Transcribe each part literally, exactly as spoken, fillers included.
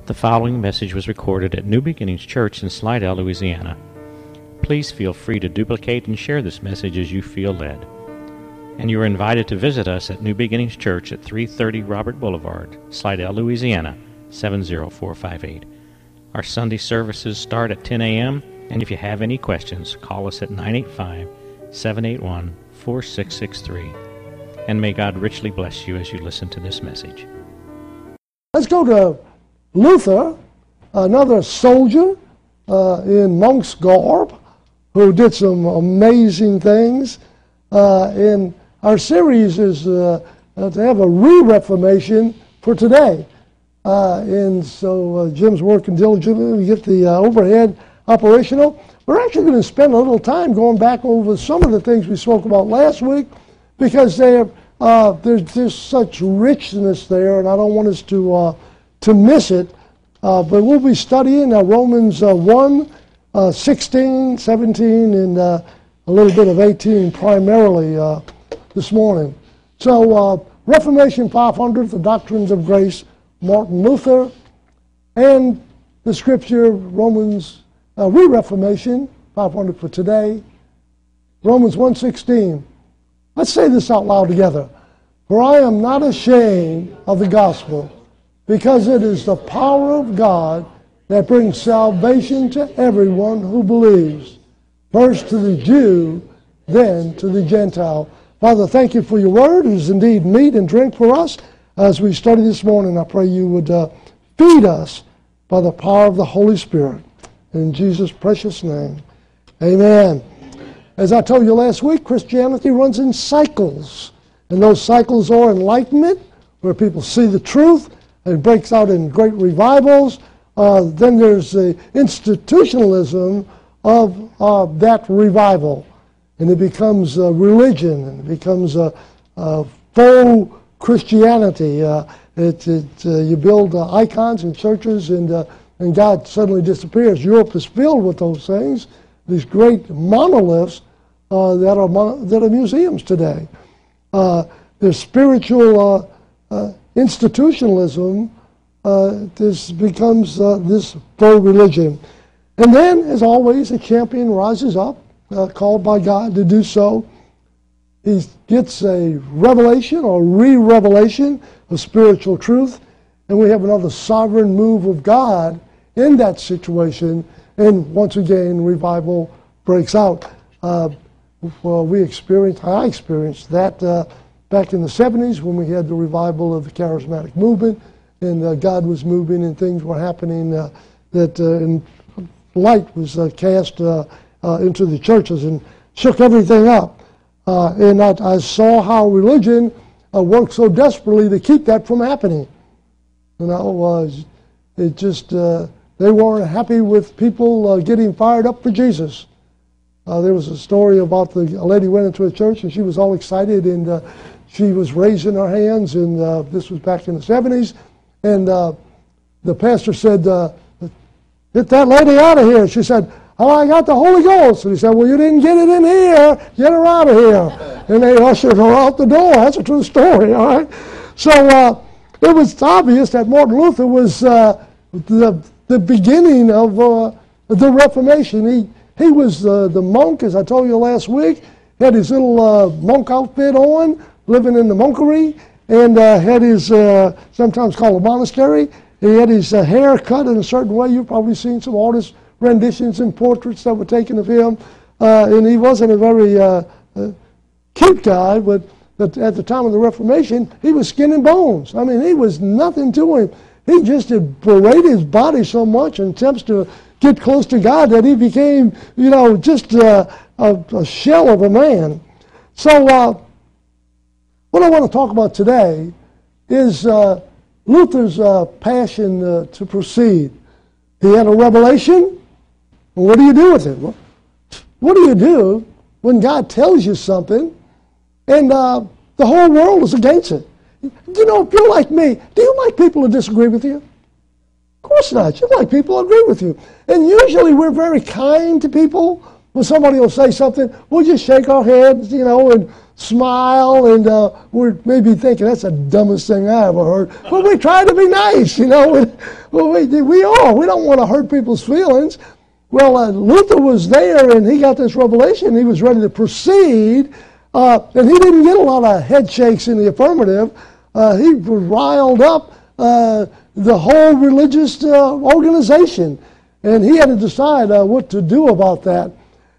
The following message was recorded at New Beginnings Church in Slidell, Louisiana. Please feel free to duplicate and share this message as you feel led. And you are invited to visit us at New Beginnings Church at three thirty Robert Boulevard, Slidell, Louisiana, seven zero four five eight. Our Sunday services start at ten a.m., and if you have any questions, call us at nine eight five, seven eight one, four six six three. And may God richly bless you as you listen to this message. Let's go to Luther, another soldier uh, in monk's garb, who did some amazing things. Uh, and our series is uh, uh, to have a re-reformation for today. Uh, and so uh, Jim's working diligently to get the uh, overhead operational. We're actually going to spend a little time going back over some of the things we spoke about last week, because they're, uh, there's, there's such richness there, and I don't want us to uh, to miss it. Uh, but we'll be studying uh, Romans uh, one, uh, sixteen, seventeen, and uh, a little bit of eighteen primarily uh, this morning. So uh, Reformation five hundred, the Doctrines of Grace, Martin Luther, and the scripture, Romans, uh, Re-Reformation, five hundred for today, Romans one sixteen. Let's say this out loud together. For I am not ashamed of the gospel, because it is the power of God that brings salvation to everyone who believes, first to the Jew, then to the Gentile. Father, thank you for your word. It is indeed meat and drink for us. As we study this morning, I pray you would uh, feed us by the power of the Holy Spirit. In Jesus' precious name, amen. As I told you last week, Christianity runs in cycles. And those cycles are enlightenment, where people see the truth. It breaks out in great revivals. Uh, then there's the institutionalism of uh, that revival. And it becomes a religion, and it becomes a, a faux Christianity. Uh, it, it, uh, you build uh, icons and churches, and, uh, and God suddenly disappears. Europe is filled with those things, these great monoliths uh, that, are mon- that are museums today. Uh, there's spiritual uh, uh, institutionalism. Uh, this becomes uh, this faux religion. And then, as always, a champion rises up, uh, called by God to do so. He gets a revelation or re-revelation of spiritual truth, and we have another sovereign move of God in that situation, and once again, revival breaks out. Uh, well, we experienced, I experienced that uh, back in the seventies when we had the revival of the charismatic movement, and uh, God was moving and things were happening uh, that uh, and light was uh, cast uh, uh, into the churches and shook everything up. Uh, and I, I saw how religion uh, worked so desperately to keep that from happening. You know, uh, it just, uh, they weren't happy with people uh, getting fired up for Jesus. Uh, there was a story about the, a lady went into a church and she was all excited, and uh, she was raising her hands, and uh, this was back in the seventies, and uh, the pastor said, uh, get that lady out of here. She said, oh, I got the Holy Ghost. And he said, well, you didn't get it in here. Get her out of here. And they ushered her out the door. That's a true story, all right? So uh, it was obvious that Martin Luther was uh, the, the beginning of uh, the Reformation. He, he was uh, the monk, as I told you last week. He had his little uh, monk outfit on, living in the monkery, and uh, had his, uh, sometimes called a monastery. He had his uh, hair cut in a certain way. You've probably seen some artists' renditions and portraits that were taken of him. Uh, and he wasn't a very uh, uh, cute guy, but, but at the time of the Reformation, he was skin and bones. I mean, he was nothing to him. He just had berated his body so much in attempts to get close to God that he became, you know, just uh, a, a shell of a man. So uh, what I want to talk about today is uh, Luther's uh, passion uh, to proceed. He had a revelation. Well, what do you do with it? Well, what do you do when God tells you something and uh, the whole world is against it? You know, if you're like me, do you like people to disagree with you? Of course not. You like people to agree with you. And usually we're very kind to people when somebody will say something, we'll just shake our heads, you know, and smile, and uh, we're maybe thinking, that's the dumbest thing I ever heard. But we try to be nice, you know. Well, we, we are. We don't want to hurt people's feelings. Well, uh, Luther was there, and he got this revelation. He was ready to proceed, uh, and he didn't get a lot of head shakes in the affirmative. Uh, he was riled up uh, the whole religious uh, organization, and he had to decide uh, what to do about that.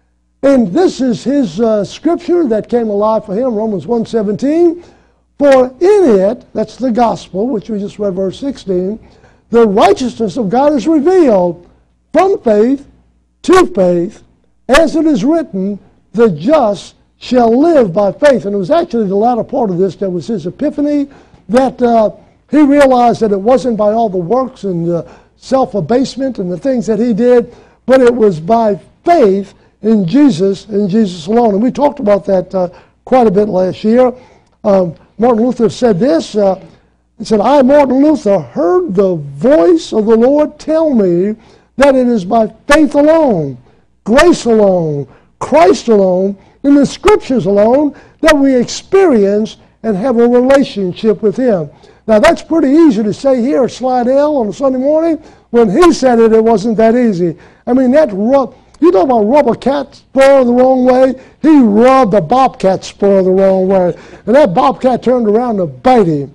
And this is his uh, scripture that came alive for him, Romans one seventeen. For in it, that's the gospel, which we just read, verse sixteen, the righteousness of God is revealed from faith to faith, as it is written, the just shall live by faith. And it was actually the latter part of this that was his epiphany, that uh, he realized that it wasn't by all the works and uh, self-abasement and the things that he did, but it was by faith in Jesus and Jesus alone. And we talked about that uh, quite a bit last year. Um, Martin Luther said this, uh, he said, I, Martin Luther, heard the voice of the Lord tell me that it is by faith alone, grace alone, Christ alone, in the Scriptures alone, that we experience and have a relationship with Him. Now that's pretty easy to say here at Slidell on a Sunday morning. When he said it, it wasn't that easy. I mean, that rub, you talk about rub a cat spur the wrong way, he rubbed a bobcat spur the wrong way. And that bobcat turned around to bite him.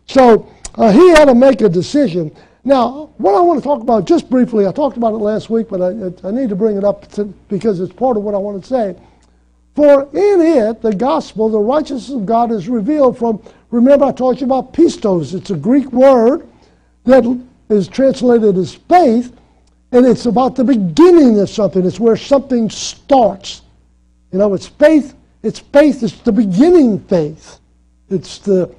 So uh, he had to make a decision. Now, what I want to talk about just briefly, I talked about it last week, but I, I need to bring it up to, because it's part of what I want to say. For in it, the gospel, the righteousness of God is revealed from, remember I told you about pistos. It's a Greek word that is translated as faith, and it's about the beginning of something. It's where something starts. You know, it's faith. It's faith. It's the beginning faith. It's the,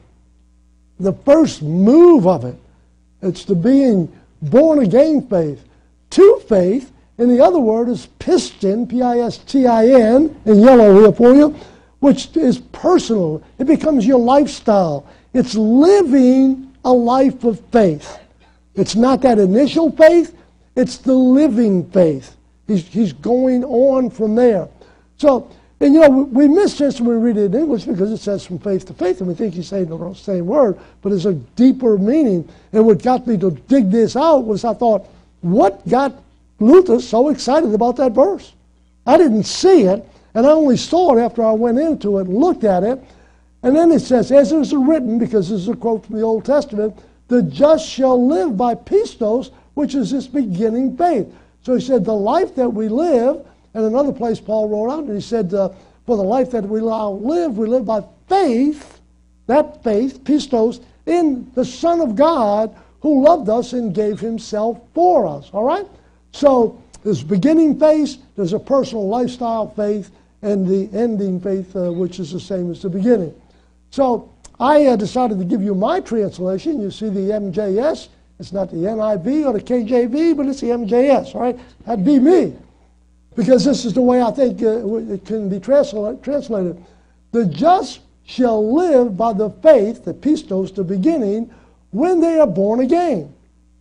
the first move of it. It's the being born again faith. To faith, and the other word is pistin, P I S T I N, in yellow here for you, which is personal. It becomes your lifestyle. It's living a life of faith. It's not that initial faith, it's the living faith. He's, he's going on from there. So, and you know, we, we miss this when we read it in English because it says from faith to faith, and we think he's saying the same word, but there's a deeper meaning. And what got me to dig this out was I thought, what got Luther so excited about that verse? I didn't see it, and I only saw it after I went into it and looked at it. And then it says, as it is written, because this is a quote from the Old Testament, the just shall live by pistos, which is this beginning faith. So he said, the life that we live, and another place Paul wrote out, and he said, uh, for the life that we now live, we live by faith, that faith, pistos, in the Son of God who loved us and gave himself for us. All right? So there's beginning faith, there's a personal lifestyle faith, and the ending faith, uh, which is the same as the beginning. So I uh, decided to give you my translation. You see the M J S. It's not the N I V or the K J V, but it's the M J S, all right? That'd be me. Because this is the way I think uh, it can be transla- translated. The just shall live by the faith, the pistos, the beginning, when they are born again.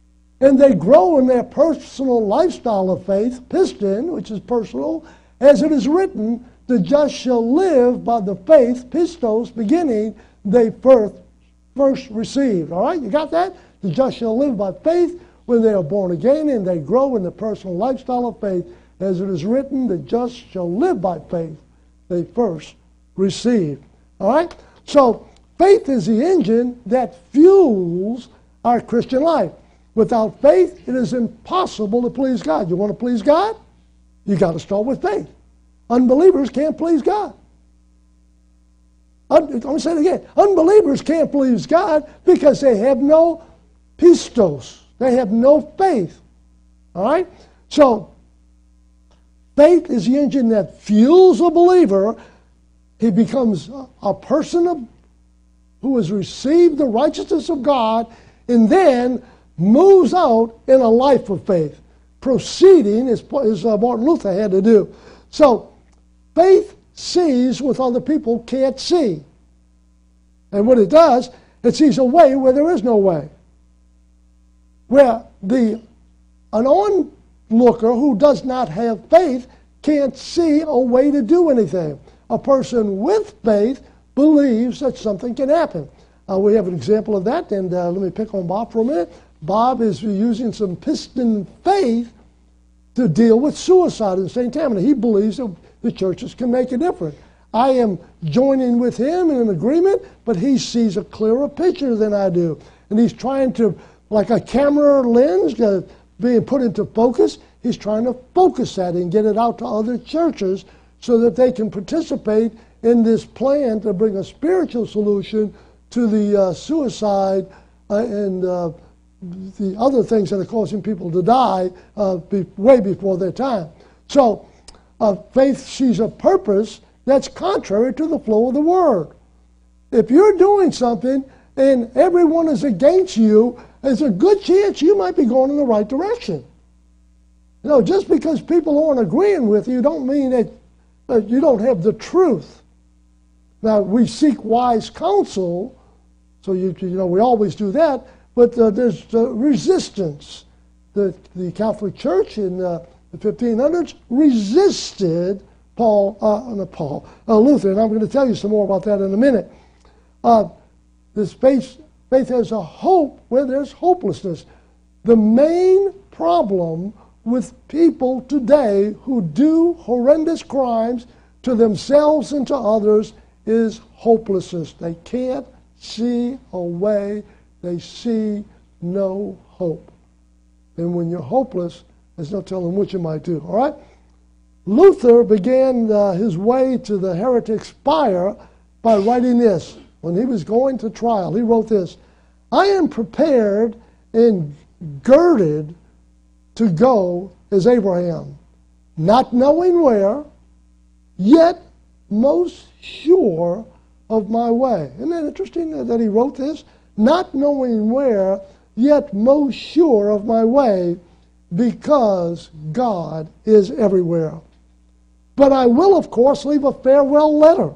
And they grow in their personal lifestyle of faith, piston, which is personal, as it is written, the just shall live by the faith, pistos, beginning, they first, first received. All right, you got that? The just shall live by faith when they are born again, and they grow in the personal lifestyle of faith, as it is written, the just shall live by faith, they first received. All right? So faith is the engine that fuels our Christian life. Without faith, it is impossible to please God. You want to please God? You got to start with faith. Unbelievers can't please God. Un- Let me say it again. Unbelievers can't please God because they have no pistos. They have no faith. All right? So, faith is the engine that fuels a believer. He becomes a person of, who has received the righteousness of God and then moves out in a life of faith, proceeding as, as uh, Martin Luther had to do. So, faith sees what other people can't see. And what it does, it sees a way where there is no way. Where the an onlooker who does not have faith can't see a way to do anything. A person with faith believes that something can happen. Uh, we have an example of that, and uh, let me pick on Bob for a minute. Bob is using some piston faith to deal with suicide in Saint Tammany. He believes that the churches can make a difference. I am joining with him in an agreement, but he sees a clearer picture than I do. And he's trying to, like a camera lens uh, being put into focus, he's trying to focus that and get it out to other churches so that they can participate in this plan to bring a spiritual solution to the uh, suicide uh, and uh, the other things that are causing people to die uh, be, way before their time. So uh, faith sees a purpose that's contrary to the flow of the Word. If you're doing something and everyone is against you, there's a good chance you might be going in the right direction. You know, just because people aren't agreeing with you don't mean that uh, you don't have the truth. Now, we seek wise counsel, so you, you know, we always do that, but uh, there's uh, resistance. The, the Catholic Church in uh, the fifteen hundreds resisted Paul, uh, not Paul, uh, Luther, and I'm going to tell you some more about that in a minute. Uh, this faith, faith has a hope where there's hopelessness. The main problem with people today who do horrendous crimes to themselves and to others is hopelessness. They can't see a way. They see no hope. And when you're hopeless, there's no telling what you might do. All right? Luther began uh, his way to the heretic's fire by writing this. When he was going to trial, he wrote this: I am prepared and girded to go as Abraham, not knowing where, yet most sure of my way. Isn't that interesting that he wrote this? Not knowing where, yet most sure of my way, because God is everywhere. But I will, of course, leave a farewell letter.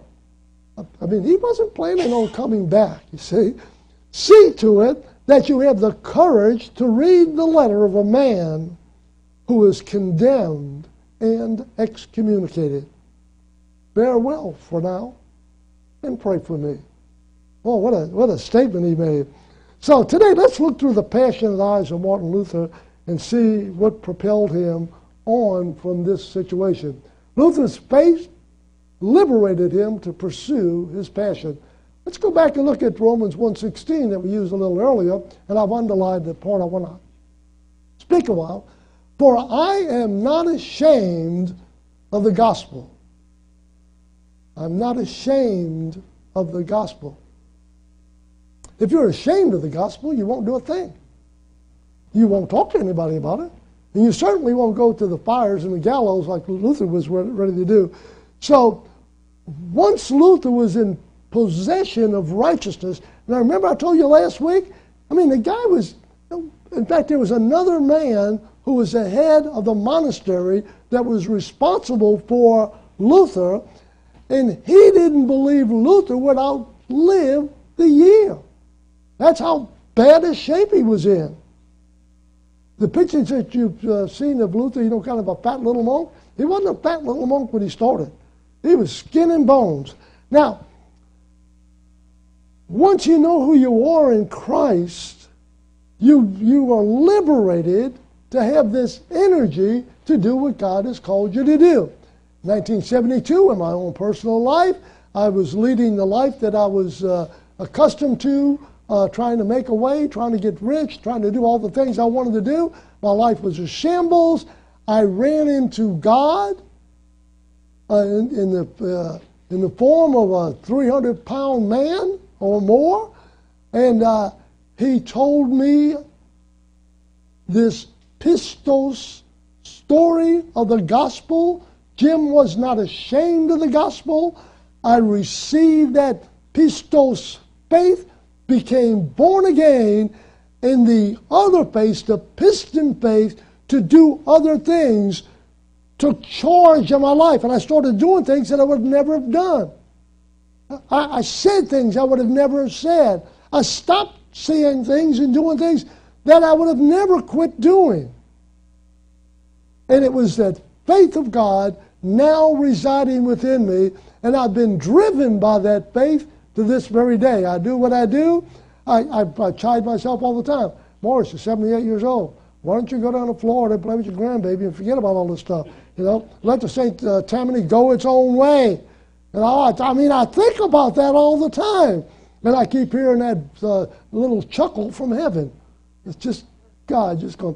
I mean, he wasn't planning on coming back, you see. See to it that you have the courage to read the letter of a man who is condemned and excommunicated. Farewell for now, and pray for me. Oh, what a, what a statement he made. So today, let's look through the passionate eyes of Martin Luther and see what propelled him on from this situation. Luther's faith liberated him to pursue his passion. Let's go back and look at Romans one sixteen that we used a little earlier, and I've underlined the part I want to speak about. For I am not ashamed of the gospel. I'm not ashamed of the gospel. If you're ashamed of the gospel, you won't do a thing. You won't talk to anybody about it. And you certainly won't go to the fires and the gallows like Luther was ready to do. So once Luther was in possession of righteousness, and I remember I told you last week, I mean, the guy was, in fact, there was another man who was the head of the monastery that was responsible for Luther, and he didn't believe Luther would outlive the year. That's how bad a shape he was in. The pictures that you've uh, seen of Luther, you know, kind of a fat little monk, he wasn't a fat little monk when he started. He was skin and bones. Now, once you know who you are in Christ, you, you are liberated to have this energy to do what God has called you to do. nineteen seventy-two, in my own personal life, I was leading the life that I was uh, accustomed to, uh, trying to make a way, trying to get rich, trying to do all the things I wanted to do. My life was a shambles. I ran into God uh, in, in, the, uh, in the form of a three hundred pound man or more, and uh, he told me this pistos story of the gospel. Jim was not ashamed of the gospel. I received that pistos faith, became born again in the other faith, the piston faith, to do other things, took charge of my life. And I started doing things that I would never have done. I, I said things I would have never said. I stopped saying things and doing things that I would have never quit doing. And it was that faith of God now residing within me, and I've been driven by that faith to this very day. I do what I do. I, I, I chide myself all the time. Morris, you're seventy-eight years old. Why don't you go down to Florida and play with your grandbaby and forget about all this stuff? You know, let the Saint uh, Tammany go its own way. And I, I mean, I think about that all the time. And I keep hearing that uh, little chuckle from heaven. It's just God just going,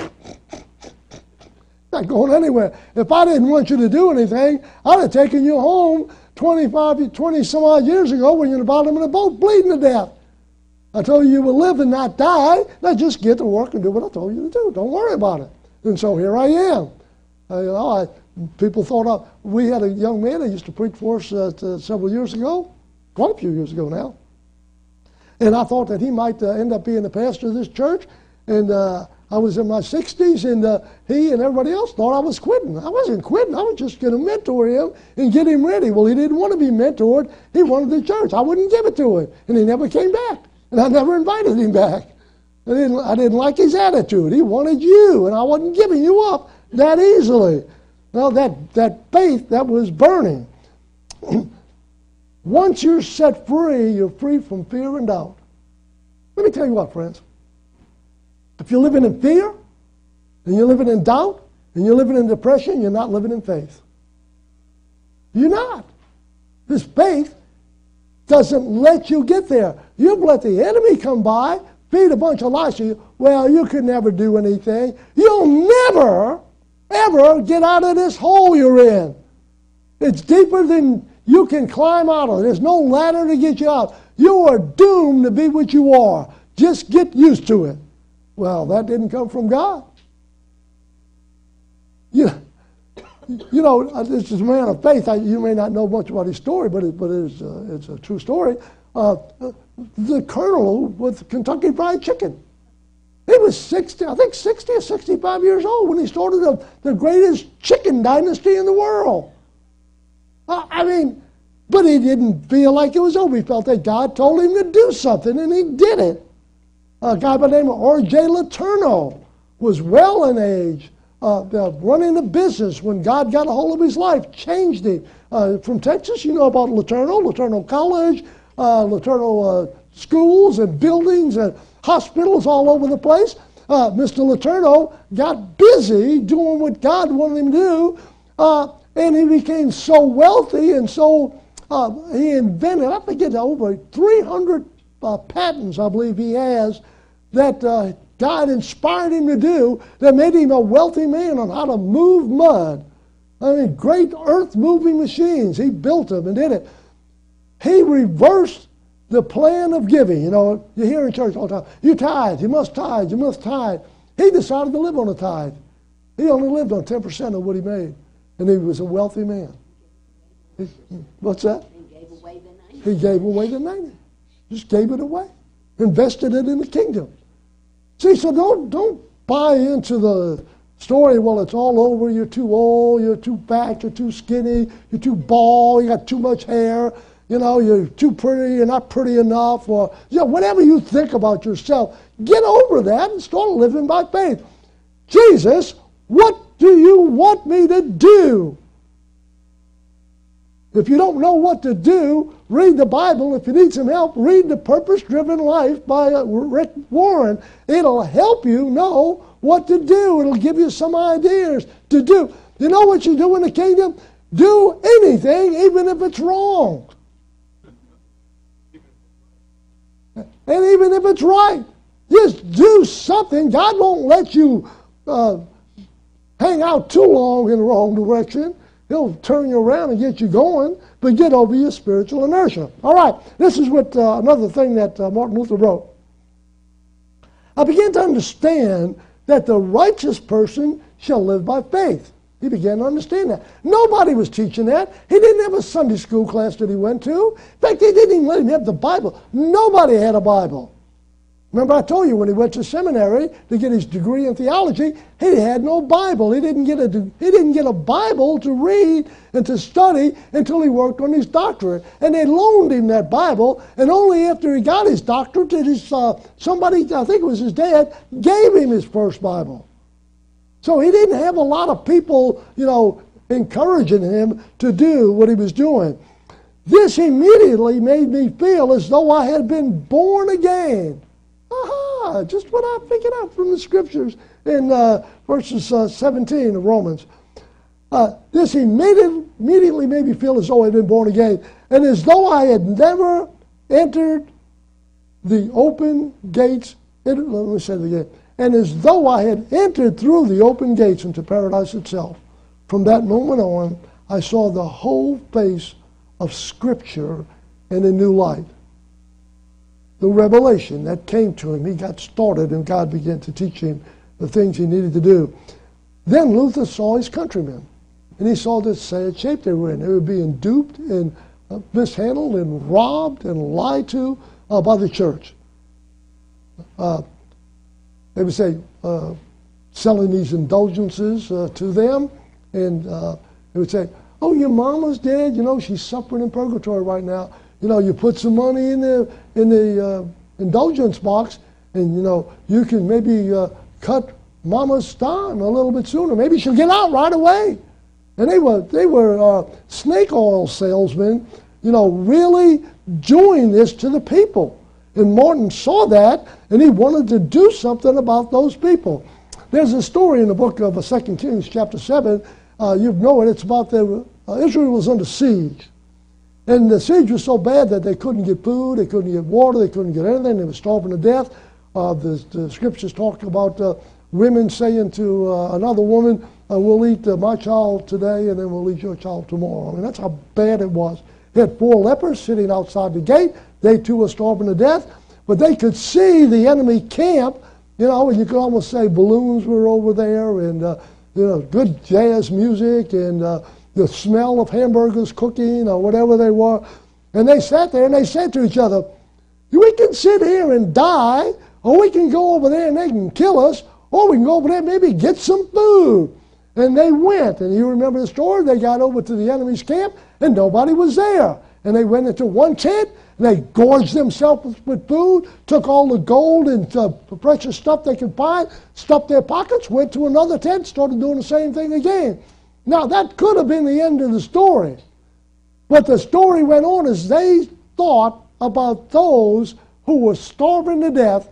not going anywhere. If I didn't want you to do anything, I'd have taken you home twenty-five, twenty some odd years ago when you're in the bottom of the boat bleeding to death. I told you you would live and not die. Now just get to work and do what I told you to do. Don't worry about it. And so here I am. Uh, you know, I, people thought I, we had a young man that used to preach for us uh, to, several years ago, quite a few years ago now. And I thought that he might uh, end up being the pastor of this church. And uh, I was in my sixties, and uh, he and everybody else thought I was quitting. I wasn't quitting. I was just going to mentor him and get him ready. Well, he didn't want to be mentored. He wanted the church. I wouldn't give it to him. And he never came back. And I never invited him back. I didn't, I didn't like his attitude. He wanted you, and I wasn't giving you up that easily. Well, that, that faith, that was burning. Once you're set free, you're free from fear and doubt. Let me tell you what, friends. If you're living in fear, and you're living in doubt, and you're living in depression, you're not living in faith. You're not. This faith doesn't let you get there. You've let the enemy come by, feed a bunch of lies to you. Well, you could never do anything. You'll never, ever get out of this hole you're in. It's deeper than you can climb out of. There's no ladder to get you out. You are doomed to be what you are. Just get used to it. Well, that didn't come from God. You, you know, this is a man of faith. I, you may not know much about his story, but, it, but it's, uh, it's a true story. Uh, the colonel with Kentucky Fried Chicken. He was sixty, I think sixty or sixty-five years old when he started the, the greatest chicken dynasty in the world. Uh, I mean, but he didn't feel like it was over. He felt that God told him to do something, and he did it. A guy by the name of R J Letourneau was well in age, uh, uh, running a business when God got a hold of his life, changed him. Uh, from Texas, you know about Letourneau, Letourneau College, uh, Letourneau uh, schools and buildings and hospitals all over the place. Uh, Mister Letourneau got busy doing what God wanted him to do, uh, and he became so wealthy and so, uh, he invented, I forget, over three hundred uh, patents, I believe he has, that uh, God inspired him to do that made him a wealthy man on how to move mud. I mean, great earth-moving machines. He built them and did it. He reversed the plan of giving. You know, you hear in church all the time, you tithe, you must tithe, you must tithe. He decided to live on a tithe. He only lived on ten percent of what he made, and he was a wealthy man. He, what's that? He gave away the ninety. He gave away the ninety. Just gave it away. Invested it in the kingdom. See, so don't, don't buy into the story, well, it's all over, you're too old, you're too fat, you're too skinny, you're too bald, you got too much hair, you know, you're too pretty, you're not pretty enough, or you know, whatever you think about yourself, get over that and start living by faith. Jesus, what do you want me to do? If you don't know what to do, read the Bible. If you need some help, read The Purpose-Driven Life by uh, Rick Warren. It'll help you know what to do. It'll give you some ideas to do. You know what you do in the kingdom? Do anything, even if it's wrong. And even if it's right. Just do something. God won't let you uh, hang out too long in the wrong direction. He'll turn you around and get you going, but get over your spiritual inertia. All right, this is what uh, another thing that uh, Martin Luther wrote. I began to understand that the righteous person shall live by faith. He began to understand that. Nobody was teaching that. He didn't have a Sunday school class that he went to. In fact, they didn't even let him have the Bible. Nobody had a Bible. Remember I told you when he went to seminary to get his degree in theology, he had no Bible. He didn't get a, he didn't get a Bible to read and to study until he worked on his doctorate. And they loaned him that Bible, and only after he got his doctorate did his, uh, somebody, I think it was his dad, gave him his first Bible. So he didn't have a lot of people, you know, encouraging him to do what he was doing. This immediately made me feel as though I had been born again. Aha! Just what I figured out from the scriptures in uh, verses uh, seventeen of Romans. Uh, this immediately, immediately made me feel as though I had been born again, and as though I had never entered the open gates. Let me say it again. And as though I had entered through the open gates into paradise itself. From that moment on, I saw the whole face of Scripture in a new light. The revelation that came to him, he got started and God began to teach him the things he needed to do. Then Luther saw his countrymen, and he saw this sad shape they were in. They were being duped and uh, mishandled and robbed and lied to uh, by the church. Uh, they would say, uh, selling these indulgences uh, to them, and uh, they would say, oh, your mama's dead, you know, she's suffering in purgatory right now. You know, you put some money in the, in the uh, indulgence box, and, you know, you can maybe uh, cut mama's time a little bit sooner. Maybe she'll get out right away. And they were, they were uh, snake oil salesmen, you know, really doing this to the people. And Martin saw that, and he wanted to do something about those people. There's a story in the book of Second Kings chapter seven. Uh, you know it. It's about the, uh, Israel was under siege. And the siege was so bad that they couldn't get food, they couldn't get water, they couldn't get anything. They were starving to death. Uh, the, the scriptures talk about uh, women saying to uh, another woman, uh, we'll eat uh, my child today and then we'll eat your child tomorrow. I mean, that's how bad it was. They had four lepers sitting outside the gate. They too were starving to death. But they could see the enemy camp, you know, and you could almost say balloons were over there and, uh, you know, good jazz music and uh, the smell of hamburgers cooking or whatever they were. And they sat there and they said to each other, we can sit here and die, or we can go over there and they can kill us, or we can go over there and maybe get some food. And they went, and you remember the story, they got over to the enemy's camp and nobody was there. And they went into one tent, and they gorged themselves with food, took all the gold and uh, precious stuff they could find, stuffed their pockets, went to another tent, started doing the same thing again. Now, that could have been the end of the story. But the story went on as they thought about those who were starving to death.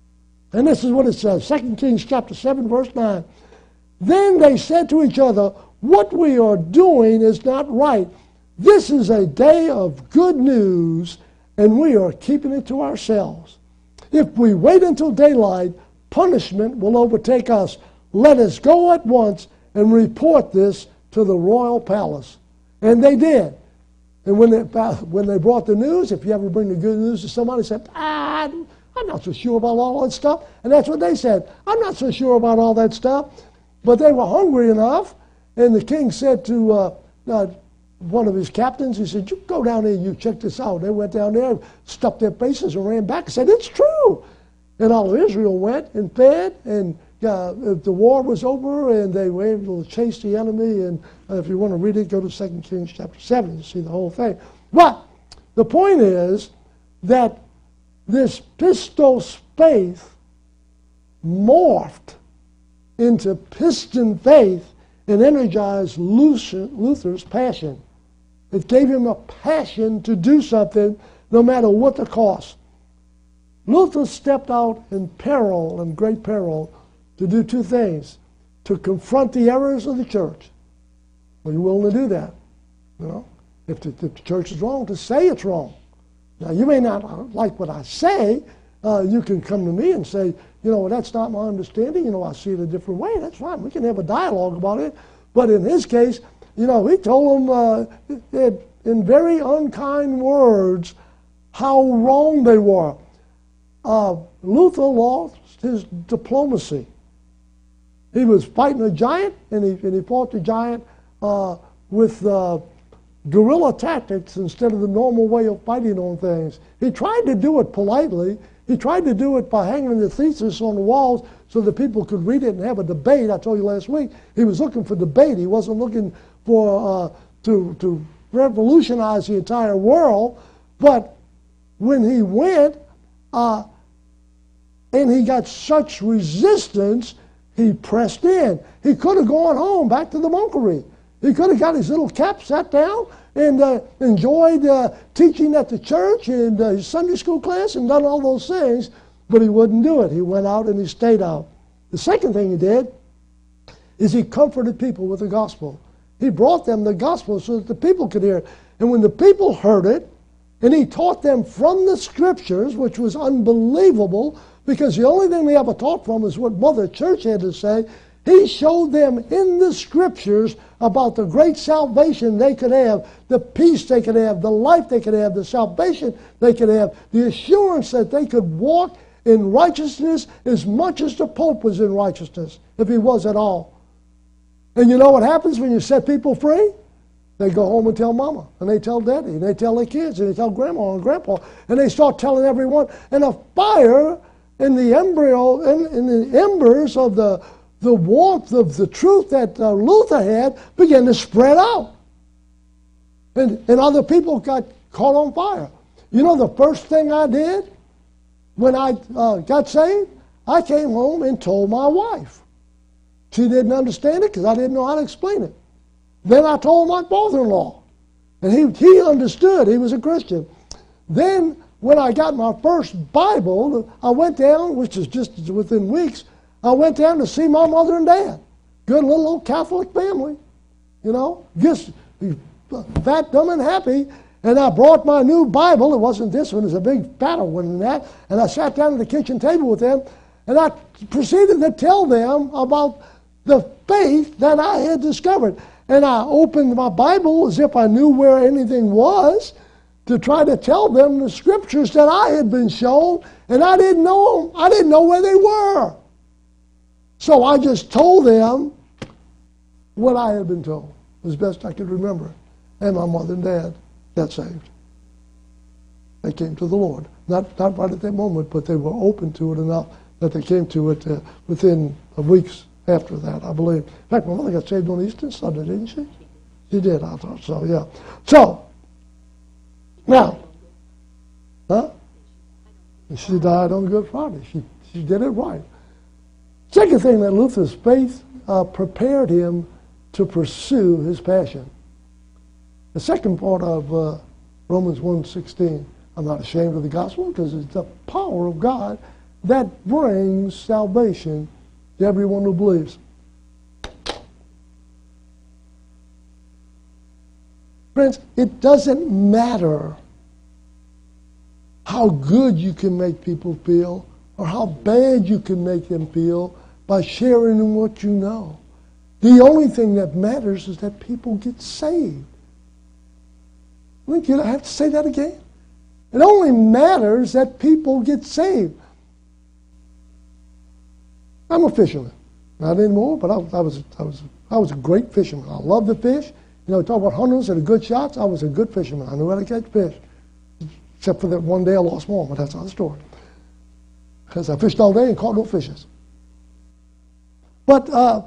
And this is what it says, Second Kings chapter seven, verse nine. Then they said to each other, what we are doing is not right. This is a day of good news, and we are keeping it to ourselves. If we wait until daylight, punishment will overtake us. Let us go at once and report this to the royal palace. And they did. And when they, when they brought the news, if you ever bring the good news to somebody, said, ah, I'm not so sure about all that stuff. And that's what they said. I'm not so sure about all that stuff. But they were hungry enough, and the king said to uh, uh, one of his captains, he said, you go down there and you check this out. They went down there, stuffed their faces, and ran back and said, it's true. And all of Israel went and fed, and uh, the war was over, and they were able to chase the enemy. And uh, if you want to read it, go to Second Kings chapter seven. You see the whole thing. But the point is that this pistos faith morphed into piston faith and energized Luther's passion. It gave him a passion to do something no matter what the cost. Luther stepped out in peril, in great peril, to do two things. To confront the errors of the church. Are you willing to do that? You know, if the, if the church is wrong, to say it's wrong. Now, you may not like what I say. Uh, you can come to me and say, you know, that's not my understanding. You know, I see it a different way. That's fine. We can have a dialogue about it. But in his case, you know, he told them uh, in very unkind words how wrong they were. Uh, Luther lost his diplomacy. He was fighting a giant, and he, and he fought the giant uh, with uh, guerrilla tactics instead of the normal way of fighting on things. He tried to do it politely. He tried to do it by hanging the thesis on the walls so that people could read it and have a debate. I told you last week, he was looking for debate. He wasn't looking for uh, to, to revolutionize the entire world. But when he went, uh, and he got such resistance, he pressed in. He could have gone home, back to the monkery. He could have got his little cap, sat down, and uh, enjoyed uh, teaching at the church and uh, his Sunday school class and done all those things, but he wouldn't do it. He went out and he stayed out. The second thing he did is he comforted people with the gospel. He brought them the gospel so that the people could hear it. And when the people heard it, and he taught them from the scriptures, which was unbelievable, because the only thing they ever taught from is what Mother Church had to say. He showed them in the scriptures about the great salvation they could have, the peace they could have, the life they could have, the salvation they could have, the assurance that they could walk in righteousness as much as the Pope was in righteousness, if he was at all. And you know what happens when you set people free? They go home and tell Mama, and they tell Daddy, and they tell their kids, and they tell Grandma and Grandpa, and they start telling everyone. And a fire in the embryo, in, in the embers of the the warmth of the truth that uh, Luther had began to spread out. And, and other people got caught on fire. You know the first thing I did when I uh, got saved? I came home and told my wife. She didn't understand it because I didn't know how to explain it. Then I told my father-in-law. And he, he understood. He was a Christian. Then when I got my first Bible, I went down, which is just within weeks, I went down to see my mother and dad. Good little old Catholic family, you know, just fat, dumb, and happy. And I brought my new Bible. It wasn't this one. It was a big fatter one than that. And I sat down at the kitchen table with them, and I proceeded to tell them about the faith that I had discovered. And I opened my Bible as if I knew where anything was to try to tell them the scriptures that I had been shown, and I didn't know them. I didn't know where they were. So I just told them what I had been told as best I could remember. And my mother and dad got saved. They came to the Lord. Not, not right at that moment, but they were open to it enough that they came to it uh, within weeks after that, I believe. In fact, my mother got saved on Easter Sunday, didn't she? She did, I thought so, yeah. So, now, huh? She died on Good Friday. She, she did it right. Second thing, that Luther's faith uh, prepared him to pursue his passion. The second part of uh, Romans one sixteen, I'm not ashamed of the gospel because it's the power of God that brings salvation to everyone who believes. Friends, it doesn't matter how good you can make people feel or how bad you can make them feel by sharing in what you know. The only thing that matters is that people get saved. I think I have to say that again. It only matters that people get saved. I'm a fisherman. Not anymore, but I, I was I was I was a great fisherman. I loved to fish. You know, we talk about hunters that are good shots. I was a good fisherman. I knew how to catch fish. Except for that one day I lost one, but that's another story. Because I fished all day and caught no fishes. But uh,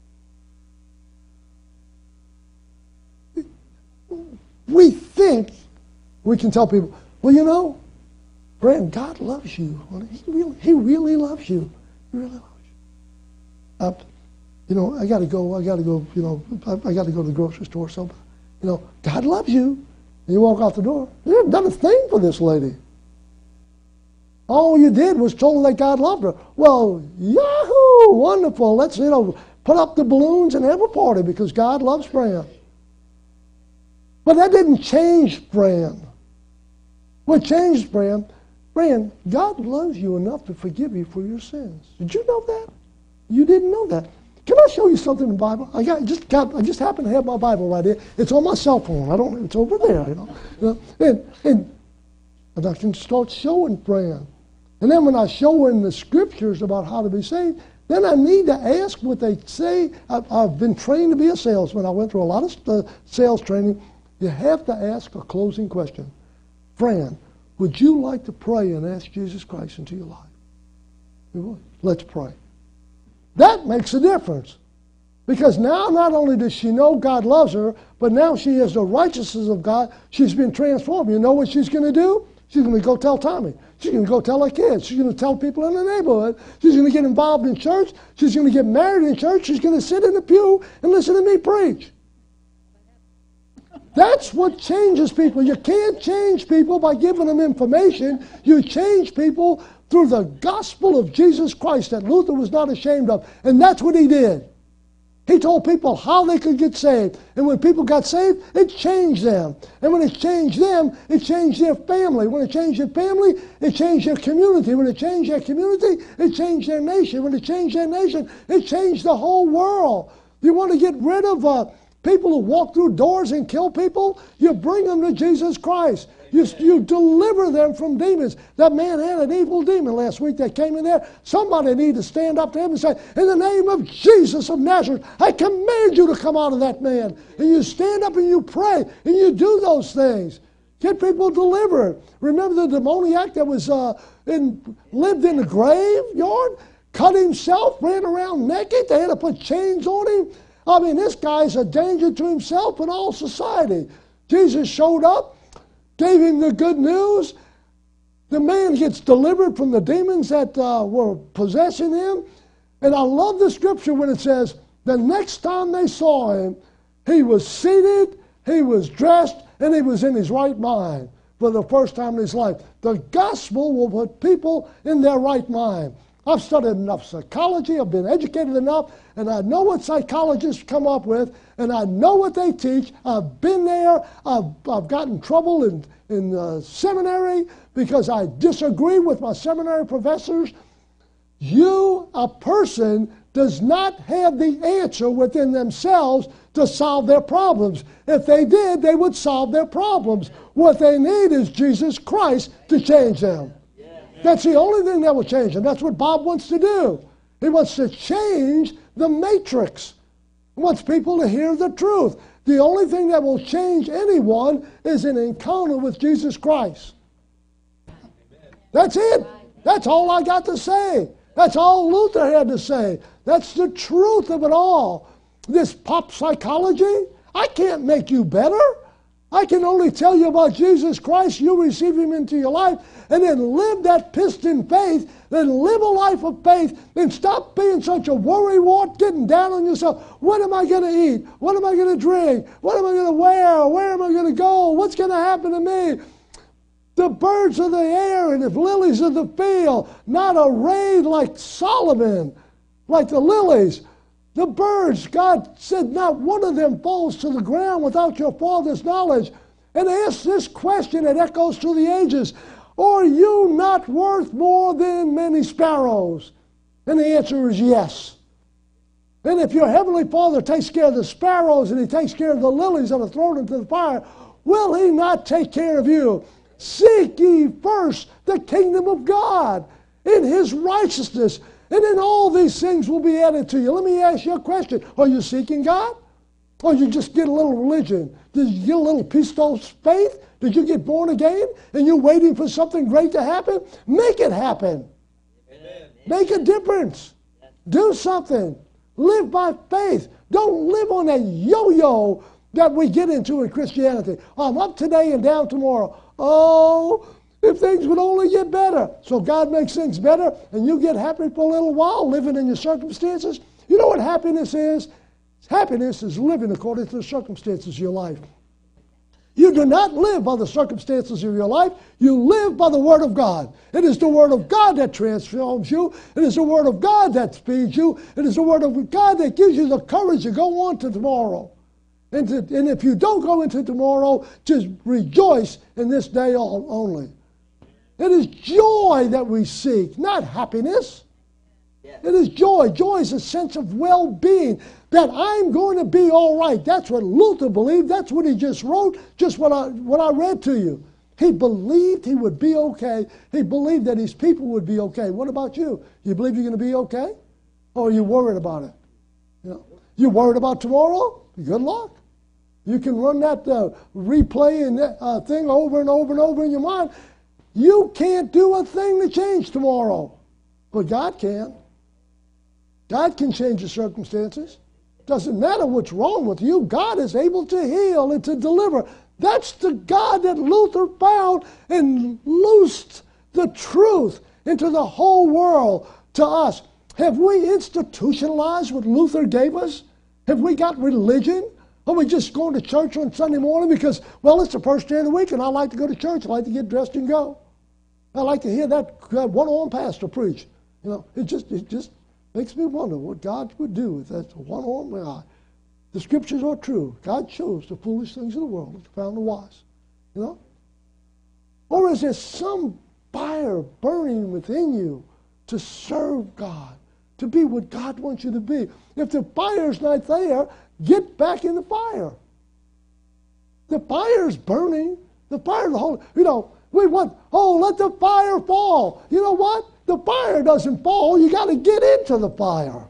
we think we can tell people, well, you know, Brent, God loves you. He really, he really loves you. He really loves you. Uh, you know, I got to go. I got to go. You know, I, I got to go to the grocery store. So, you know, God loves you. And you walk out the door. You haven't done a thing for this lady. All you did was told her that God loved her. Well, yahoo! Wonderful. Let's, you know, put up the balloons and have a party because God loves Fran. But that didn't change Fran. What changed Fran? Fran, God loves you enough to forgive you for your sins. Did you know that? You didn't know that. Can I show you something in the Bible? I got just got. I just happen to have my Bible right here. It's on my cell phone. I don't. It's over there. You know. You know and, and and I can start showing Fran. And then when I show in the scriptures about how to be saved, then I need to ask what they say. I've, I've been trained to be a salesman. I went through a lot of uh, sales training. You have to ask a closing question. Fran, would you like to pray and ask Jesus Christ into your life? You would. Let's pray. That makes a difference. Because now not only does she know God loves her, but now she has the righteousness of God. She's been transformed. You know what she's going to do? She's going to go tell Tommy. She's going to go tell her kids. She's going to tell people in the neighborhood. She's going to get involved in church. She's going to get married in church. She's going to sit in the pew and listen to me preach. That's what changes people. You can't change people by giving them information. You change people through the gospel of Jesus Christ that Luther was not ashamed of. And that's what he did. He told people how they could get saved. And when people got saved, it changed them. And when it changed them, it changed their family. When it changed their family, it changed their community. When it changed their community, it changed their nation. When it changed their nation, it changed the whole world. You want to get rid of uh, people who walk through doors and kill people? You bring them to Jesus Christ. You, you deliver them from demons. That man had an evil demon last week that came in there. Somebody need to stand up to him and say, in the name of Jesus of Nazareth, I command you to come out of that man. And you stand up and you pray and you do those things. Get people delivered. Remember the demoniac that was uh, in, lived in the graveyard, cut himself, ran around naked. They had to put chains on him. I mean, this guy's a danger to himself and all society. Jesus showed up, gave him the good news. The man gets delivered from the demons that uh, were possessing him. And I love the scripture when it says, the next time they saw him, he was seated, he was dressed, and he was in his right mind for the first time in his life. The gospel will put people in their right mind. I've studied enough psychology, I've been educated enough, and I know what psychologists come up with, and I know what they teach. I've been there. I've, I've gotten in trouble in, in uh, seminary because I disagree with my seminary professors. You, a person, does not have the answer within themselves to solve their problems. If they did, they would solve their problems. What they need is Jesus Christ to change them. That's the only thing that will change them. That's what Bob wants to do. He wants to change the matrix. He wants people to hear the truth. The only thing that will change anyone is an encounter with Jesus Christ. That's it. That's all I got to say. That's all Luther had to say. That's the truth of it all. This pop psychology, I can't make you better. I can only tell you about Jesus Christ. You receive him into your life and then live that piston faith, then live a life of faith, and stop being such a worrywart, getting down on yourself. What am I going to eat? What am I going to drink? What am I going to wear? Where am I going to go? What's going to happen to me? The birds of the air and the lilies of the field, not arrayed like Solomon, like the lilies. The birds, God said, not one of them falls to the ground without your Father's knowledge. And ask this question that echoes through the ages. Are you not worth more than many sparrows? And the answer is yes. And if your Heavenly Father takes care of the sparrows and he takes care of the lilies that are thrown into the fire, will he not take care of you? Seek ye first the kingdom of God in his righteousness, and then all these things will be added to you. Let me ask you a question. Are you seeking God? Or you just get a little religion? Did you get a little pistos faith? Did you get born again? And you're waiting for something great to happen? Make it happen. Amen. Make a difference. Do something. Live by faith. Don't live on that yo-yo that we get into in Christianity. I'm up today and down tomorrow. Oh, if things would only get better. So God makes things better and you get happy for a little while living in your circumstances. You know what happiness is? Happiness is living according to the circumstances of your life. You do not live by the circumstances of your life. You live by the Word of God. It is the Word of God that transforms you. It is the Word of God that feeds you. It is the Word of God that gives you the courage to go on to tomorrow. And, to, and if you don't go into tomorrow, just rejoice in this day only. It is joy that we seek, not happiness. Yeah. It is joy. Joy is a sense of well-being, that I'm going to be all right. That's what Luther believed. That's what he just wrote, just what I, what I read to you. He believed he would be okay. He believed that his people would be okay. What about you? You believe you're going to be okay? Or are you worried about it? You know, you worried about tomorrow? Good luck. You can run that uh, replay and that, uh, thing over and over and over in your mind. You can't do a thing to change tomorrow. But God can. God can change your circumstances. Doesn't matter what's wrong with you. God is able to heal and to deliver. That's the God that Luther found and loosed the truth into the whole world to us. Have we institutionalized what Luther gave us? Have we got religion? Are we just going to church on Sunday morning because, well, it's the first day of the week and I like to go to church. I like to get dressed and go. I like to hear that, that one-armed pastor preach. You know, it just it just makes me wonder what God would do with that one-armed guy. The scriptures are true. God chose the foolish things of the world to confound the wise. You know? Or is there some fire burning within you to serve God, to be what God wants you to be? If the fire's not there, get back in the fire. The fire's burning. The fire's the whole, you know, we want, oh, let the fire fall. You know what? The fire doesn't fall. You got to get into the fire.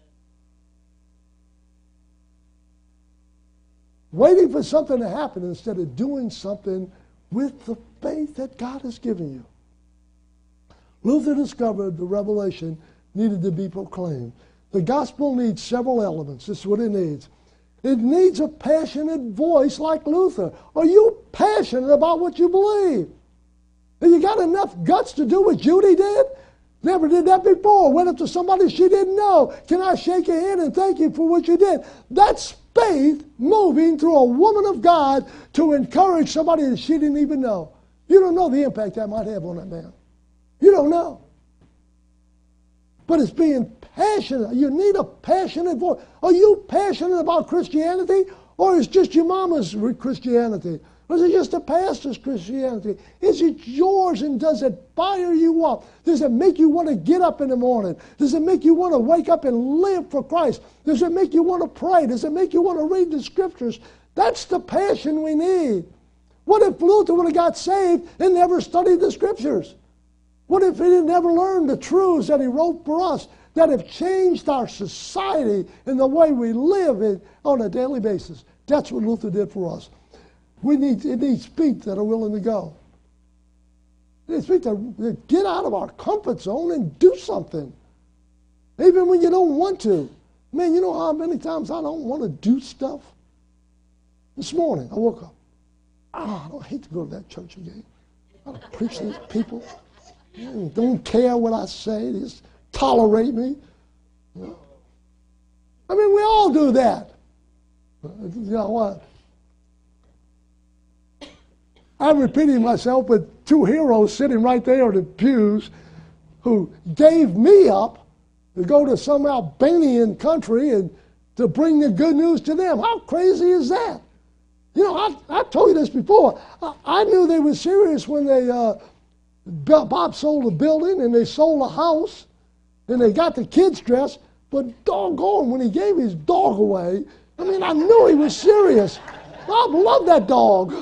Waiting for something to happen instead of doing something with the faith that God has given you. Luther discovered the revelation needed to be proclaimed. The gospel needs several elements. This is what it needs. It needs a passionate voice like Luther. Are you passionate about what you believe? Have you got enough guts to do what Judy did? Never did that before. Went up to somebody she didn't know. Can I shake your hand and thank you for what you did? That's faith moving through a woman of God to encourage somebody that she didn't even know. You don't know the impact that might have on that man. You don't know. But it's being passionate. You need a passionate voice. Are you passionate about Christianity? Or is it just your mama's Christianity? Or is it just the pastor's Christianity? Is it yours, and does it fire you up? Does it make you want to get up in the morning? Does it make you want to wake up and live for Christ? Does it make you want to pray? Does it make you want to read the scriptures? That's the passion we need. What if Luther would have got saved and never studied the scriptures? What if he had never learned the truths that he wrote for us that have changed our society and the way we live in, on a daily basis? That's what Luther did for us. We need, it needs feet that are willing to go. It needs feet that get out of our comfort zone and do something. Even when you don't want to. Man, you know how many times I don't want to do stuff? This morning, I woke up. Oh, I don't hate to go to that church again. I don't preach to these people. They don't care what I say. They just tolerate me. You know? I mean, we all do that. You know what? I'm repeating myself with two heroes sitting right there in the pews who gave me up to go to some Albanian country and to bring the good news to them. How crazy is that? You know, I, I told you this before. I, I knew they were serious when they uh, Bob sold a building and they sold a house and they got the kids dressed, but doggone, when he gave his dog away, I mean, I knew he was serious. I love that dog.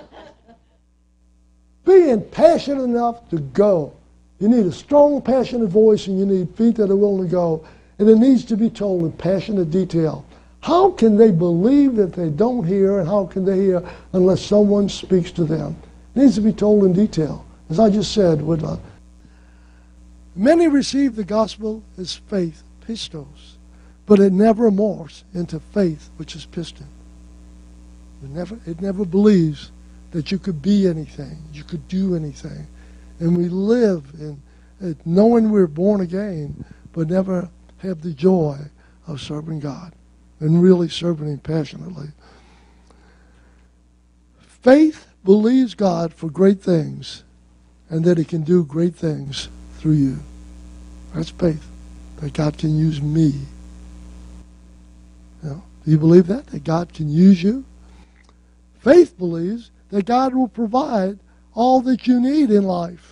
Being passionate enough to go. You need a strong, passionate voice, and you need feet that are willing to go. And it needs to be told in passionate detail. How can they believe if they don't hear, and how can they hear unless someone speaks to them? It needs to be told in detail. As I just said, with, uh, many receive the gospel as faith, pistos, but it never morphs into faith, which is piston. It never, it never believes that you could be anything, you could do anything. And we live in uh, knowing we're born again, but never have the joy of serving God and really serving Him passionately. Faith believes God for great things and that He can do great things through you. That's faith, that God can use me. You know, do you believe that? That God can use you? Faith believes that God will provide all that you need in life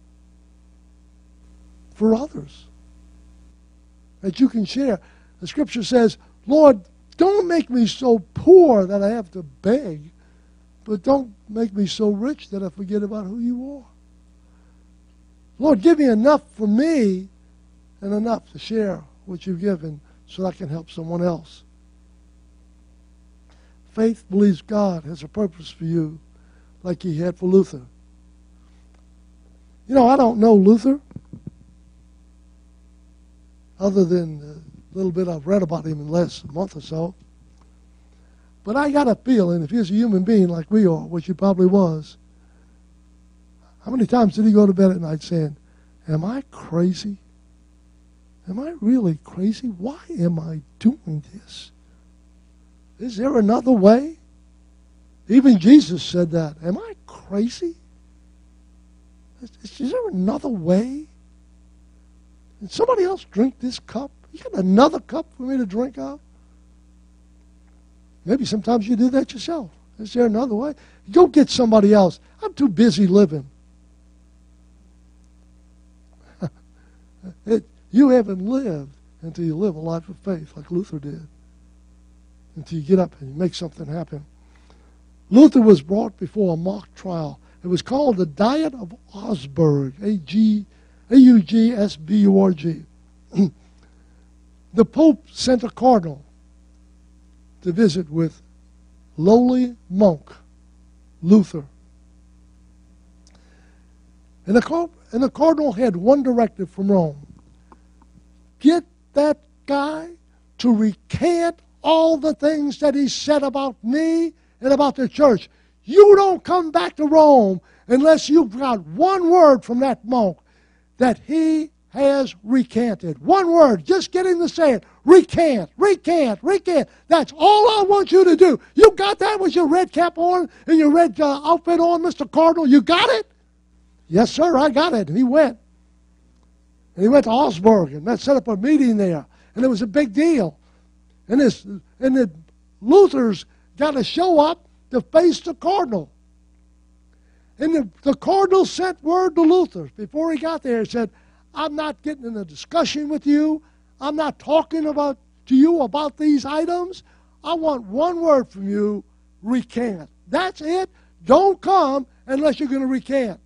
for others, that you can share. The scripture says, Lord, don't make me so poor that I have to beg, but don't make me so rich that I forget about who you are. Lord, give me enough for me and enough to share what you've given so that I can help someone else. Faith believes God has a purpose for you like He had for Luther. You know, I don't know Luther other than a little bit I've read about him in the last month or so. But I got a feeling if he was a human being like we are, which he probably was, how many times did he go to bed at night saying, am I crazy? Am I really crazy? Why am I doing this? Is there another way? Even Jesus said that. Am I crazy? Is, is there another way? Did somebody else drink this cup? You got another cup for me to drink out? Maybe sometimes you do that yourself. Is there another way? Go get somebody else. I'm too busy living. it, you haven't lived until you live a life of faith like Luther did. Until you get up and you make something happen. Luther was brought before a mock trial. It was called the Diet of Augsburg, A G, A U G S B U R G. The Pope sent a cardinal to visit with lowly monk Luther. And the, and the cardinal had one directive from Rome. Get that guy to recant all the things that he said about me and about the church. You don't come back to Rome unless you've got one word from that monk that he has recanted. One word. Just get him to say it. Recant, recant, recant. That's all I want you to do. You got that with your red cap on and your red uh, outfit on, Mister Cardinal? You got it? Yes, sir, I got it. And he went. And he went to Augsburg and set up a meeting there. And it was a big deal. And, this, and the Luther's got to show up to face the cardinal. And the, the cardinal sent word to Luther before he got there. He said, I'm not getting in a discussion with you. I'm not talking about to you about these items. I want one word from you, recant. That's it. Don't come unless you're going to recant.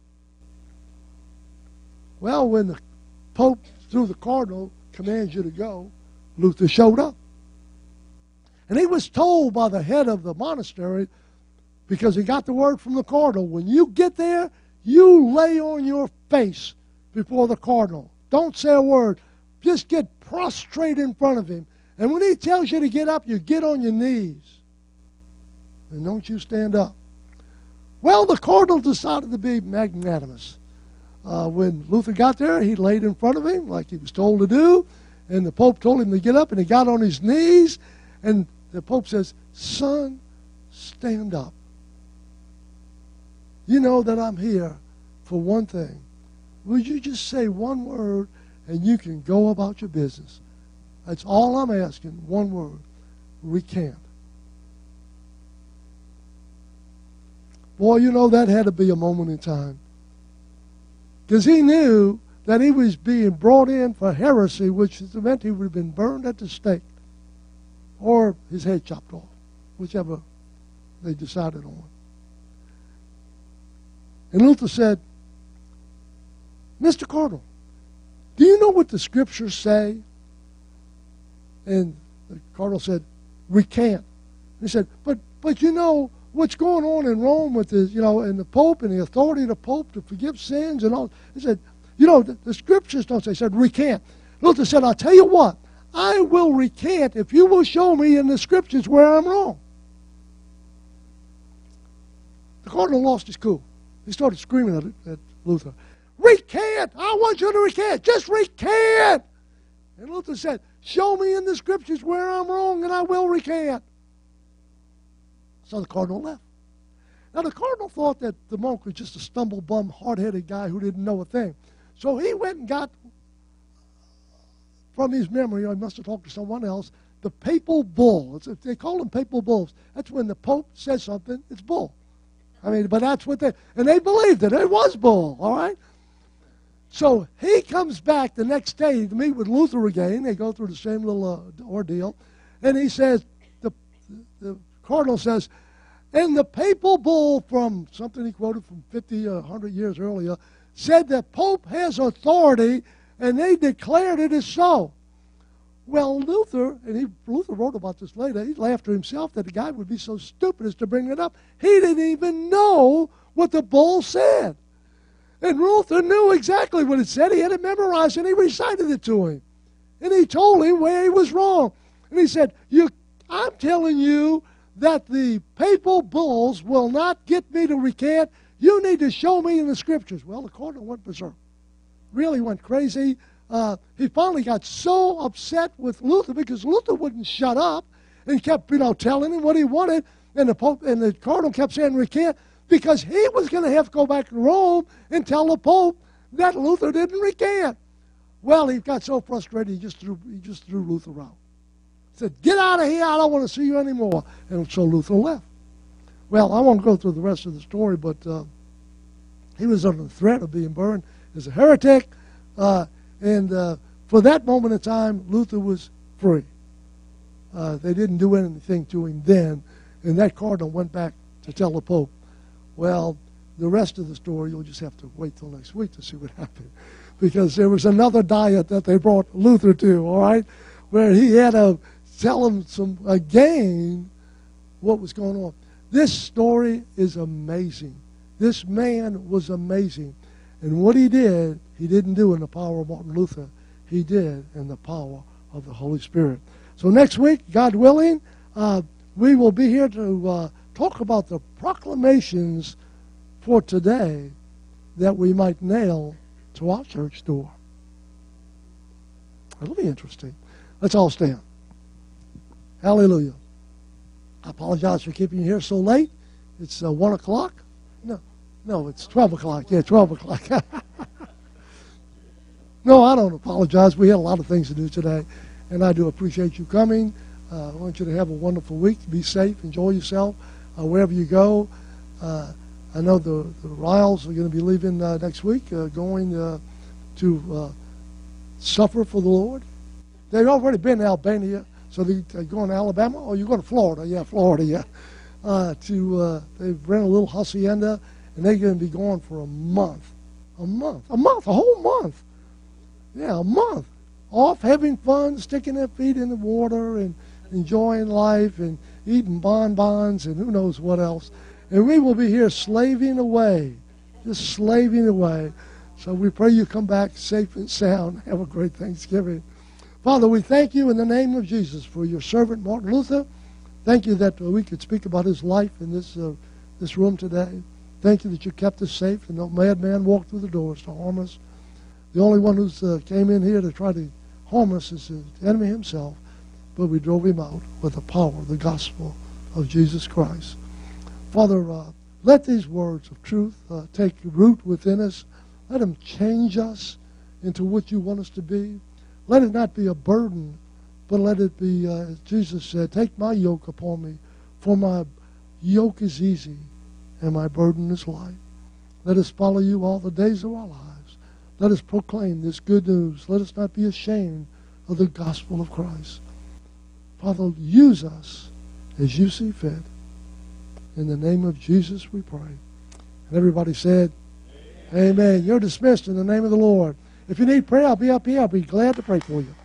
Well, when the Pope, through the cardinal, commands you to go, Luther showed up. And he was told by the head of the monastery, because he got the word from the cardinal, when you get there, you lay on your face before the cardinal. Don't say a word. Just get prostrate in front of him. And when he tells you to get up, you get on your knees. And don't you stand up. Well, the cardinal decided to be magnanimous. Uh, when Luther got there, he laid in front of him like he was told to do. And the Pope told him to get up, and he got on his knees. And the Pope says, son, stand up. You know that I'm here for one thing. Would you just say one word and you can go about your business? That's all I'm asking. One word. Recant. Boy, you know that had to be a moment in time. Because he knew that he was being brought in for heresy, which meant he would have been burned at the stake or his head chopped off, whichever they decided on. And Luther said, Mister Cardinal, do you know what the scriptures say? And the cardinal said, recant. He said, but but you know what's going on in Rome with the, you know, and the Pope and the authority of the Pope to forgive sins and all. He said, you know, the, the scriptures don't say. He said, recant. Luther said, I'll tell you what, I will recant if you will show me in the scriptures where I'm wrong. The cardinal lost his cool. He started screaming at, at Luther. Recant! I want you to recant! Just recant! And Luther said, show me in the scriptures where I'm wrong and I will recant. So the cardinal left. Now the cardinal thought that the monk was just a stumble-bum, hard-headed guy who didn't know a thing. So he went and got, from his memory, I must have talked to someone else, the papal bull. It's, they call them papal bulls. That's when the Pope says something, it's bull. I mean, but that's what they, and they believed it. It was bull, all right? So he comes back the next day to meet with Luther again. They go through the same little uh, ordeal. And he says, the, the cardinal says, and the papal bull from something he quoted from fifty, one hundred years earlier, said that Pope has authority, and they declared it as so. Well, Luther, and he, Luther wrote about this later, he laughed to himself that the guy would be so stupid as to bring it up. He didn't even know what the bull said. And Luther knew exactly what it said. He had it memorized, and he recited it to him. And he told him where he was wrong. And he said, "You, I'm telling you that the papal bulls will not get me to recant. You need to show me in the scriptures." Well, the cardinal went berserk. Really went crazy. Uh, he finally got so upset with Luther because Luther wouldn't shut up. and kept, you know, telling him what he wanted. And the Pope and the cardinal kept saying recant because he was going to have to go back to Rome and tell the Pope that Luther didn't recant. Well, he got so frustrated he just threw he just threw Luther out. He said, "Get out of here! I don't want to see you anymore." And so Luther left. Well, I won't go through the rest of the story, but uh, he was under the threat of being burned as a heretic, uh, and uh, for that moment in time, Luther was free. Uh, they didn't do anything to him then, and that cardinal went back to tell the Pope. Well, the rest of the story, you'll just have to wait till next week to see what happened, because there was another diet that they brought Luther to, all right, where he had to tell him some again what was going on. This story is amazing. This man was amazing. And what he did, he didn't do in the power of Martin Luther. He did in the power of the Holy Spirit. So next week, God willing, uh, we will be here to uh, talk about the proclamations for today that we might nail to our church door. It'll be interesting. Let's all stand. Hallelujah. I apologize for keeping you here so late. It's uh, one o'clock. No, no, it's twelve o'clock. Yeah, twelve o'clock. No, I don't apologize. We had a lot of things to do today, and I do appreciate you coming. Uh, I want you to have a wonderful week. Be safe. Enjoy yourself uh, wherever you go. Uh, I know the, the Riles are going to be leaving uh, next week, uh, going uh, to uh, suffer for the Lord. They've already been to Albania. So they, they going to Alabama? Oh, you're going to Florida? Yeah, Florida, yeah. Uh, to uh, they've rented a little hacienda, and they're going to be gone for a month. A month. A month. A whole month. Yeah, a month. Off having fun, sticking their feet in the water and enjoying life and eating bonbons and who knows what else. And we will be here slaving away, just slaving away. So we pray you come back safe and sound. Have a great Thanksgiving. Father, we thank you in the name of Jesus for your servant, Martin Luther. Thank you that uh, we could speak about his life in this uh, this room today. Thank you that you kept us safe and no madman walked through the doors to harm us. The only one who uh, came in here to try to harm us is the enemy himself, but we drove him out with the power of the gospel of Jesus Christ. Father, uh, let these words of truth uh, take root within us. Let them change us into what you want us to be. Let it not be a burden, but let it be, uh, as Jesus said, take my yoke upon me, for my yoke is easy and my burden is light. Let us follow you all the days of our lives. Let us proclaim this good news. Let us not be ashamed of the gospel of Christ. Father, use us as you see fit. In the name of Jesus we pray. And everybody said, Amen. Amen. You're dismissed in the name of the Lord. If you need prayer, I'll be up here. I'll be glad to pray for you.